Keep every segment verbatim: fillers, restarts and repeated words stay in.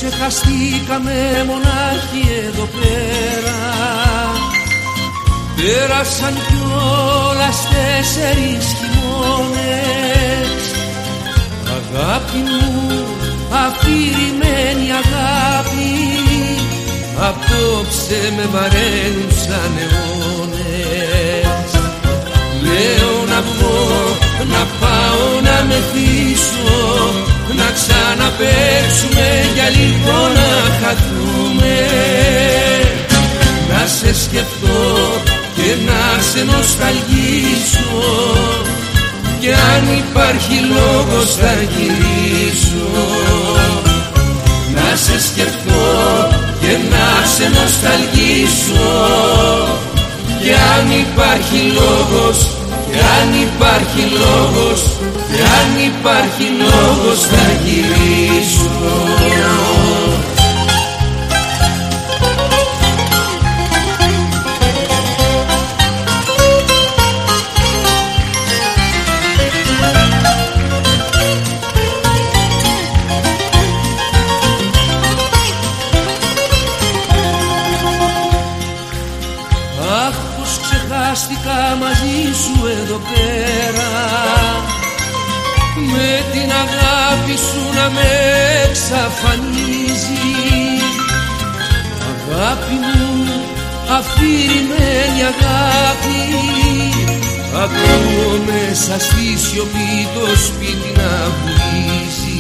ξεχαστήκαμε μονάχοι εδώ πέρα. Πέρασαν κιόλας τέσσερις χειμώνες. Αγάπη μου, αφηρημένη αγάπη, απόψε με βαραίνουν σαν αιώνες. Λέω να βγω, να πάω να μεθύσω, να ξαναπαίξουμε για λίγο να χαθούμε. Να σε σκεφτώ και να σε νοσταλγήσω, και αν υπάρχει λόγος θα γυρίσω. Να σε σκεφτώ και να σε νοσταλγήσω, και αν υπάρχει λόγος, και αν υπάρχει λόγος, και αν υπάρχει λόγος θα γυρίσω. Αχ, πως ξεχάστηκα μαζί σου εδώ πέρα, με την αγάπη σου να με εξαφανίζει. Αγάπη μου, αφηρημένη αγάπη, ακούω μέσα στη σιωπή το σπίτι να βουλίζει.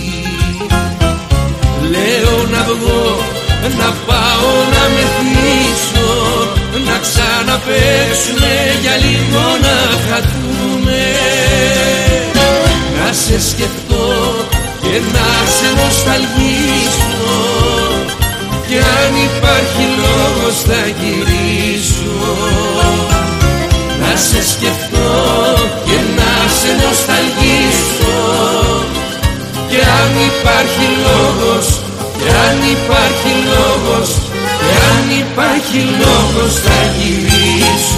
Λέω να βγω, να πάω να μεθύσω, να ξαναπαίξουμε για λίγο να χαθούμε. Να σε σκεφτώ και να σε νοσταλγήσω, και αν υπάρχει λόγος θα γυρίσω. Να σε σκεφτώ και να σε νοσταλγήσω, και αν υπάρχει λόγος, και αν υπάρχει λόγος, και αν υπάρχει λόγος θα γυρίσω.